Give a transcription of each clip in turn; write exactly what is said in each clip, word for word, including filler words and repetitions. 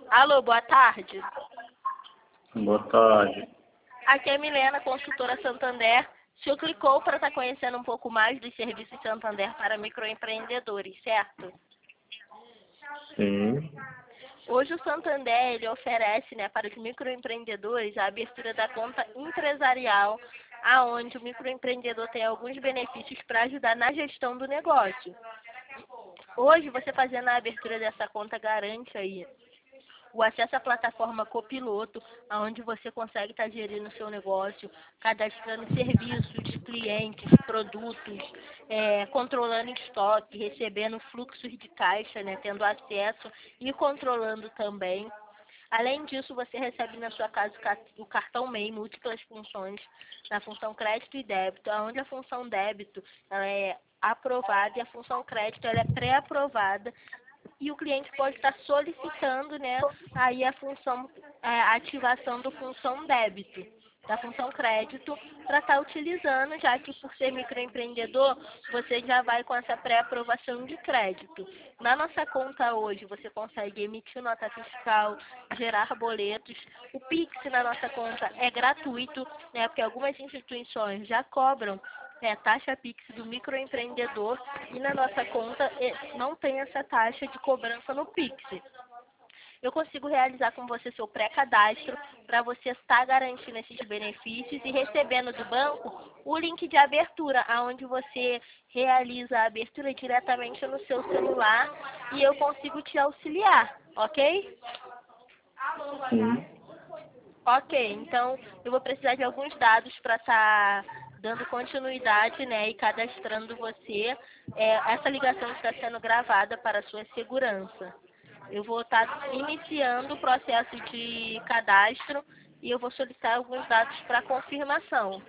Alô, boa tarde. Boa tarde. Aqui é a Milena, consultora Santander. O senhor clicou para estar conhecendo um pouco mais dos serviços Santander para microempreendedores, certo? Sim. Hoje o Santander ele oferece, né, para os microempreendedores a abertura da conta empresarial, aonde o microempreendedor tem alguns benefícios para ajudar na gestão do negócio. Hoje, você fazendo a abertura dessa conta garante aí o acesso à plataforma Copiloto, onde você consegue estar gerindo o seu negócio, cadastrando serviços, clientes, produtos, é, controlando estoque, recebendo fluxos de caixa, né, tendo acesso e controlando também. Além disso, você recebe na sua casa o cartão M E I, múltiplas funções, na função crédito e débito, onde a função débito ela é aprovada e a função crédito ela é pré-aprovada, e o cliente pode estar solicitando, né, aí a função, a ativação da função débito, da função crédito, para estar utilizando, já que por ser microempreendedor, você já vai com essa pré-aprovação de crédito. Na nossa conta hoje, você consegue emitir nota fiscal, gerar boletos. O Pix na nossa conta é gratuito, né, porque algumas instituições já cobram É, taxa Pix do microempreendedor, e na nossa conta não tem essa taxa de cobrança no Pix. Eu consigo realizar com você seu pré-cadastro para você estar garantindo esses benefícios e recebendo do banco o link de abertura, onde você realiza a abertura diretamente no seu celular e eu consigo te auxiliar, ok? Sim. Ok, então eu vou precisar de alguns dados para estar dando continuidade, né, e cadastrando você. É, essa ligação está sendo gravada para a sua segurança. Eu vou estar iniciando o processo de cadastro e eu vou solicitar alguns dados para confirmação.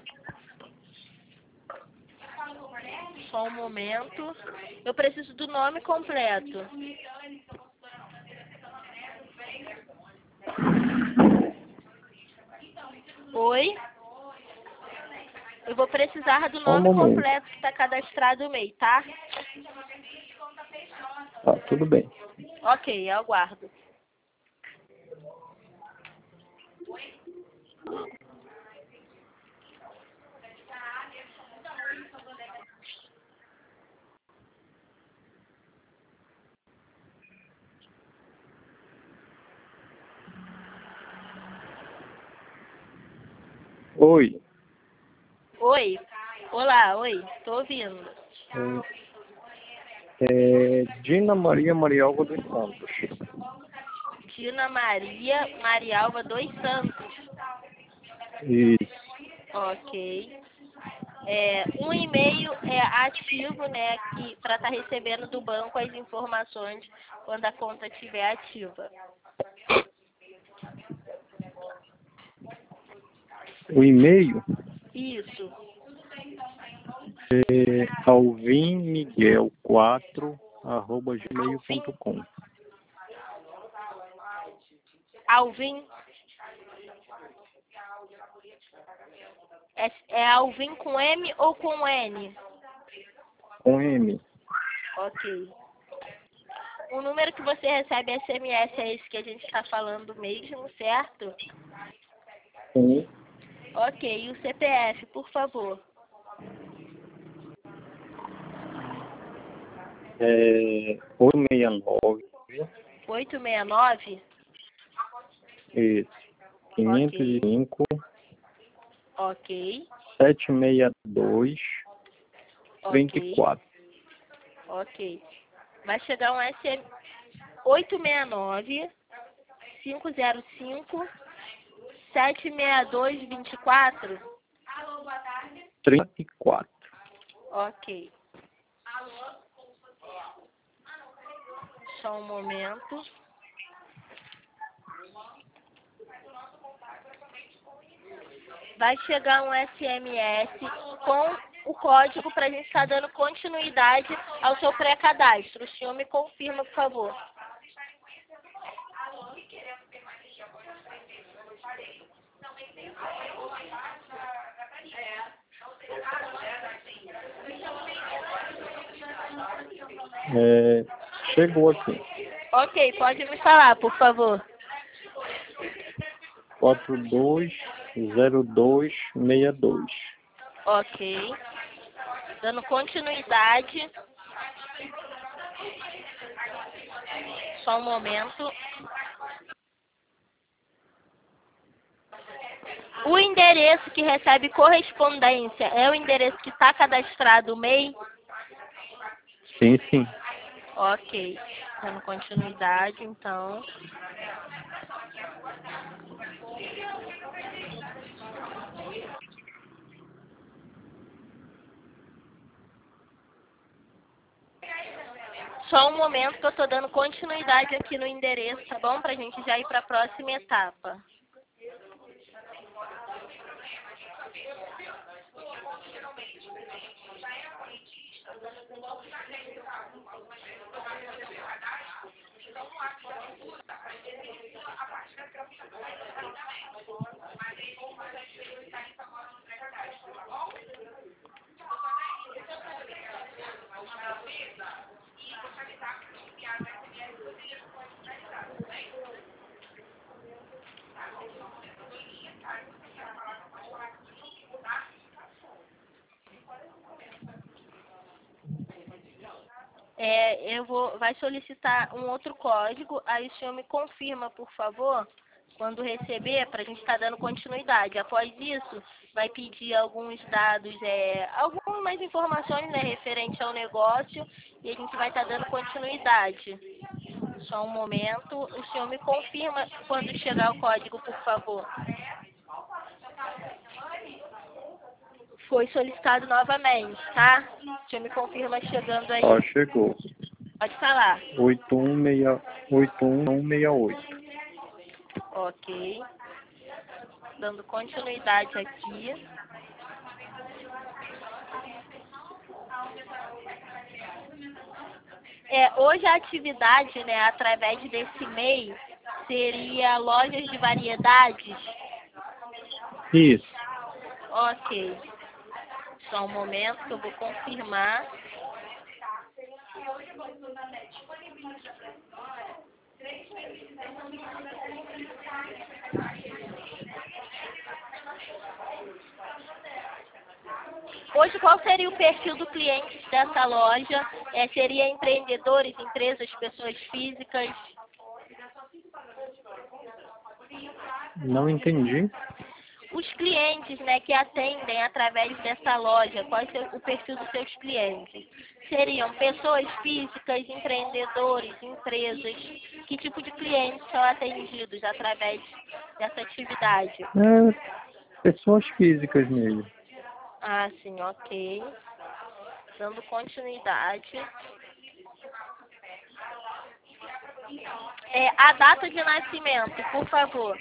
Só um momento. Eu preciso do nome completo. Oi? Eu vou precisar do Só um nome momento. completo que está cadastrado no M E I, tá? Tá, tudo bem. Ok, eu aguardo. Oi. Oi? Olá, oi, tô ouvindo. É, é Dina Maria Marialva dos Santos. Dina Maria Marialva dos Santos. Isso. Ok. É, um e-mail é ativo, né, que para estar recebendo do banco as informações quando a conta estiver ativa. O e-mail Isso. é alvin miguel quatro arroba gmail ponto com. Alvin. É, é Alvin com M ou com N? Com M. Ok. O número que você recebe S M S é esse que a gente está falando mesmo, certo? Sim. Ok. E o C P F, por favor? É oito seis nove. oito seis nove? Isso. quinhentos e Ok. cinco. Ok. sete seis dois. vinte e Ok. quatro. Ok. Vai chegar um S M oito seis nove, cinco zero cinco, sete seis dois, vinte e quatro? trinta e quatro. Ok. Só um momento. Vai chegar um S M S com o código para a gente estar dando continuidade ao seu pré-cadastro. O senhor me confirma, por favor. É, chegou aqui. Ok, pode me falar, por favor. quatro dois zero dois seis dois. Ok. Dando continuidade. Só um momento. O endereço que recebe correspondência é o endereço que está cadastrado o M E I? Sim, sim. Ok. Dando continuidade, então. Só um momento que eu estou dando continuidade aqui no endereço, tá bom? Para a gente já ir para a próxima etapa. É, eu vou, vai solicitar um outro código, aí o senhor me confirma, por favor, quando receber, para a gente estar dando continuidade. Após isso, vai pedir alguns dados, é, algumas mais informações, né, referente ao negócio, e a gente vai estar dando continuidade. Só um momento, o senhor me confirma quando chegar o código, por favor. Foi solicitado novamente, tá? O senhor me confirma chegando aí. Ó, chegou. Pode falar. oito um seis oito um seis oito. Ok. Dando continuidade aqui. É, hoje a atividade, né, através desse M E I, seria lojas de variedades? Isso. Ok. Só um momento que eu vou confirmar. Hoje, qual seria o perfil do cliente dessa loja? É, seria empreendedores, empresas, pessoas físicas? Não entendi. Os clientes, né, que atendem através dessa loja, qual é o perfil dos seus clientes? Seriam pessoas físicas, empreendedores, empresas? Que tipo de clientes são atendidos através dessa atividade? É, pessoas físicas mesmo. Ah, sim, ok. Dando continuidade. É, a data de nascimento, por favor.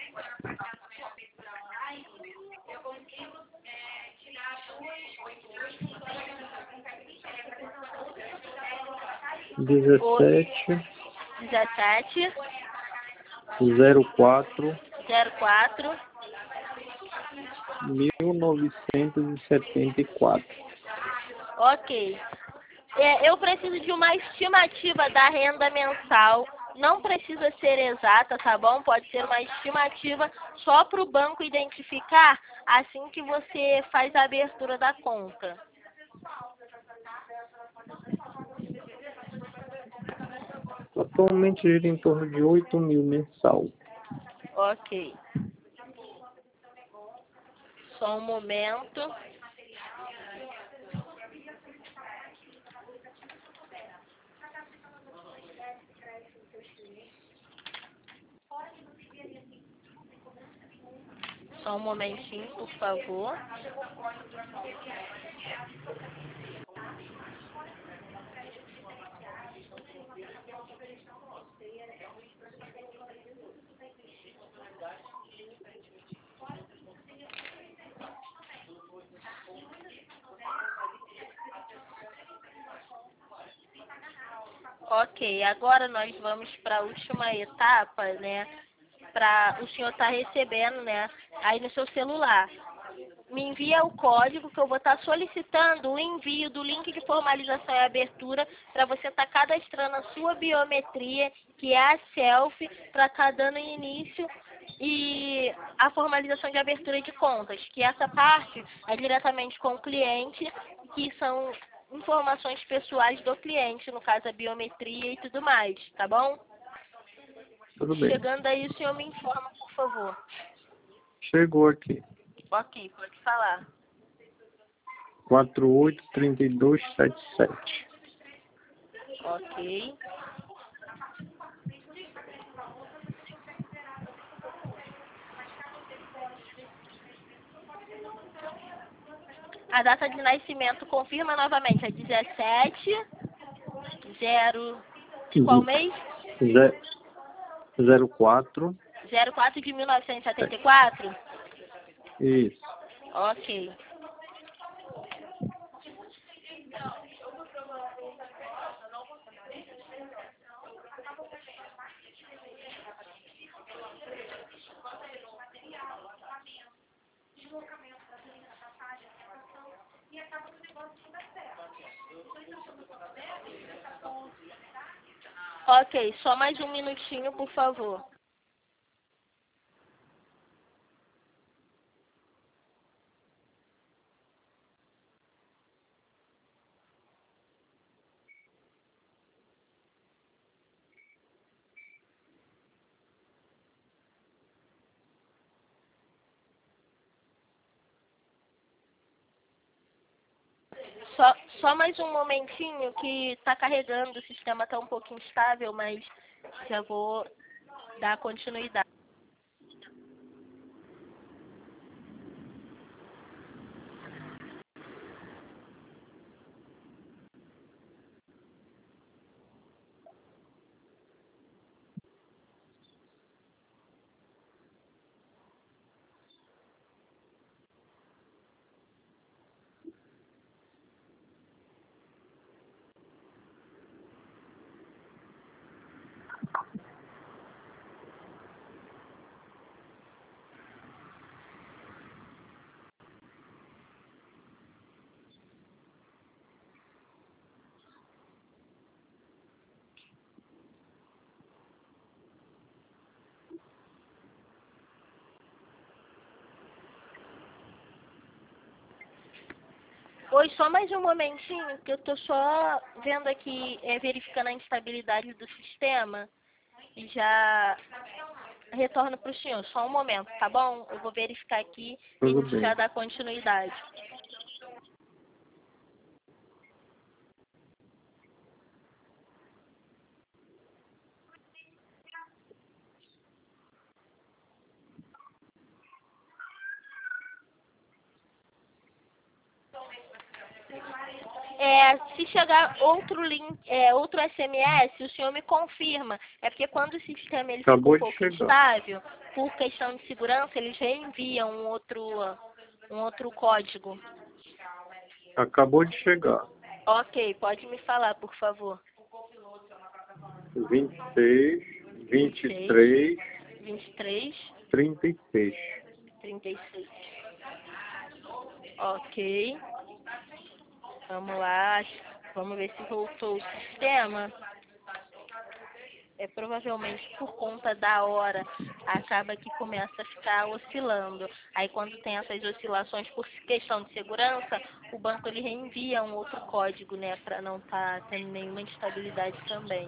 O dezessete dezessete, zero quatro zero quatro. mil novecentos e setenta e quatro. Ok. É, eu preciso de uma estimativa da renda mensal. Não precisa ser exata, tá bom? Pode ser uma estimativa só para o banco identificar assim que você faz a abertura da conta. Atualmente gira em torno de oito mil mensal. Ok. Só um momento. Só um momentinho, por favor. Ok, agora nós vamos para a última etapa, né? Para o senhor estar recebendo, né? Aí no seu celular. me envia o código que eu vou estar solicitando o envio do link de formalização e abertura para você estar cadastrando a sua biometria, que é a selfie, para estar dando início e a formalização de abertura de contas, que essa parte é diretamente com o cliente, que são informações pessoais do cliente, no caso a biometria e tudo mais, tá bom? Tudo bem. Chegando aí, o senhor me informa, por favor. Chegou aqui. Ok, pode falar. quatro oito três dois sete sete. Ok. A data de nascimento confirma novamente, é dezessete, zero, de qual mês? zero quatro. zero quatro de mil novecentos e setenta e quatro? Isso. Ok. Ok, só mais um minutinho, por favor. Só, só mais um momentinho que está carregando, o sistema está um pouquinho instável, mas já vou dar continuidade. Oi, só mais um momentinho, que eu estou só vendo aqui, é, verificando a instabilidade do sistema e já retorno para o senhor. Só um momento, tá bom? Eu vou verificar aqui e a Tudo gente já bem. dá continuidade. É, se chegar outro link, é, outro S M S, o senhor me confirma. É porque quando o sistema ele fica Acabou um de pouco chegar. instável, por questão de segurança, eles reenviam um outro, um outro código. Acabou de chegar. Ok, pode me falar, por favor. vinte e seis, vinte vinte e e seis, três, vinte e três, trinta e seis. trinta e seis. Ok. Vamos lá. Vamos ver se voltou o sistema. É provavelmente por conta da hora, acaba que começa a ficar oscilando. Aí quando tem essas oscilações por questão de segurança, o banco ele reenvia um outro código, né, para não estar tá tendo nenhuma instabilidade também.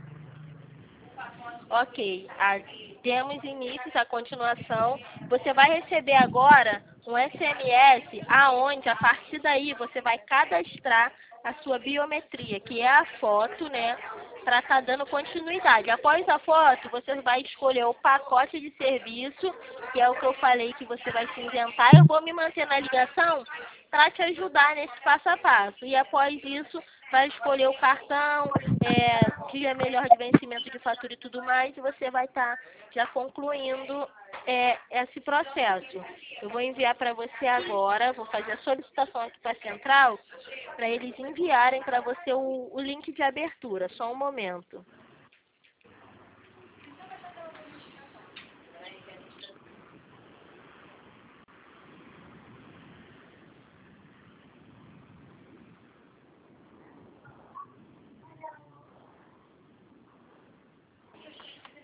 Ok, a, demos início à continuação. Você vai receber agora um S M S aonde a partir daí você vai cadastrar a sua biometria, que é a foto, né, para estar dando continuidade. Após a foto, você vai escolher o pacote de serviço, que é o que eu falei que você vai se isentar. Eu vou me manter na ligação para te ajudar nesse passo a passo. E após isso, vai escolher o cartão, é, dia melhor de vencimento de fatura e tudo mais, e você vai estar já concluindo é, esse processo. Eu vou enviar para você agora, vou fazer a solicitação aqui para a central, para eles enviarem para você o, o link de abertura. Só um momento.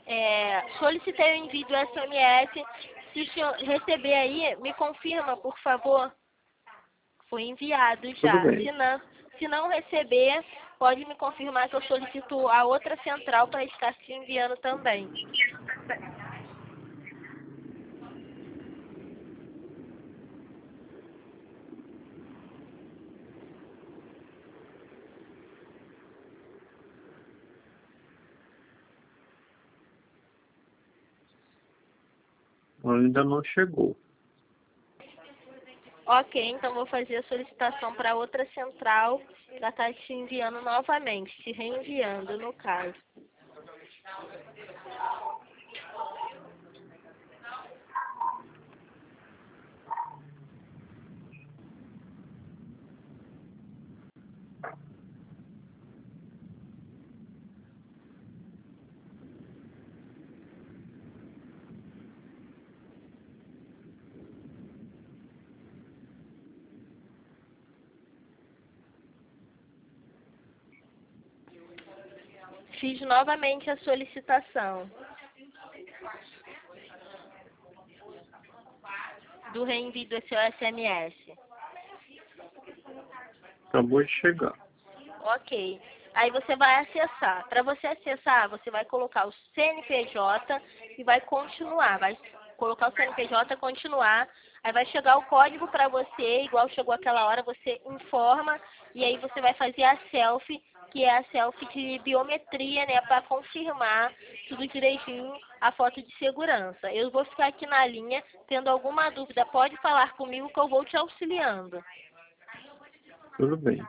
É, solicitei o envio do S M S. Se o senhor receber aí, me confirma, por favor. Foi enviado Tudo já. bem. Se não, se não receber, pode me confirmar que eu solicito a outra central para estar te enviando também. Ainda não chegou. Ok, então vou fazer a solicitação para outra central para estar te enviando novamente, te reenviando no caso. Fiz novamente a solicitação do reenvio do seu S M S. Acabou de chegar. Ok. Aí você vai acessar. Para você acessar, você vai colocar o C N P J e vai continuar. Vai colocar o C N P J, continuar. Aí vai chegar o código para você, igual chegou aquela hora, você informa. E aí você vai fazer a selfie, que é a selfie de biometria, né? Para confirmar tudo direitinho, a foto de segurança. Eu vou ficar aqui na linha. Tendo alguma dúvida, pode falar comigo que eu vou te auxiliando. Tudo bem.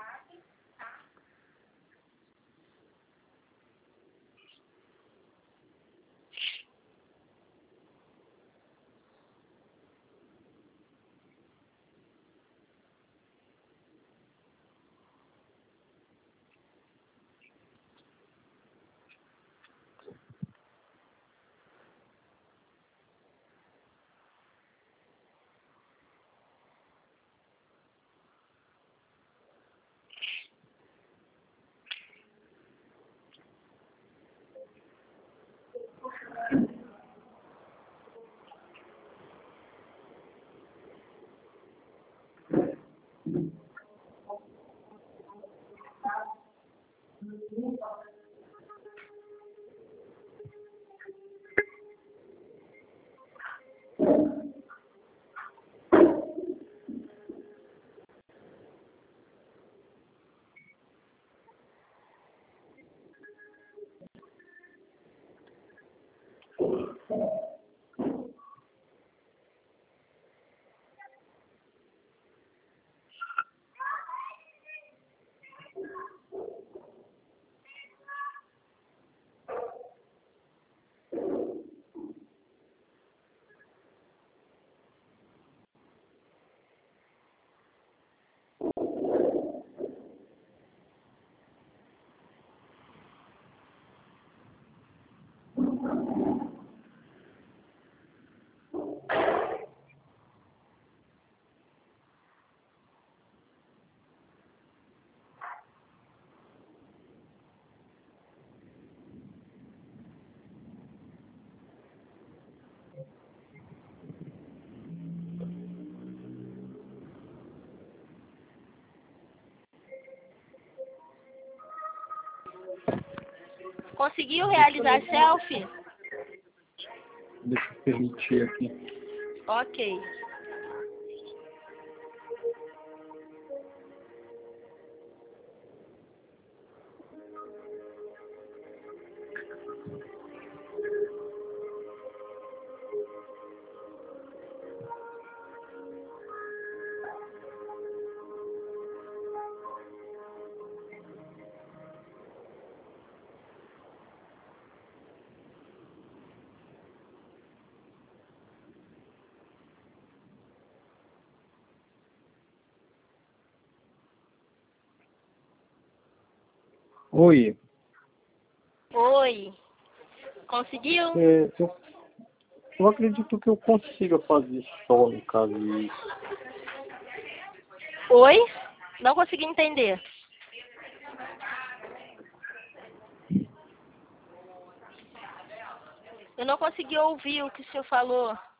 Conseguiu realizar a selfie? Deixa eu permitir aqui. Ok. Oi. Oi. Conseguiu? É, eu, eu acredito que eu consiga fazer só no caso isso. Oi? Não consegui entender. Eu não consegui ouvir o que o senhor falou.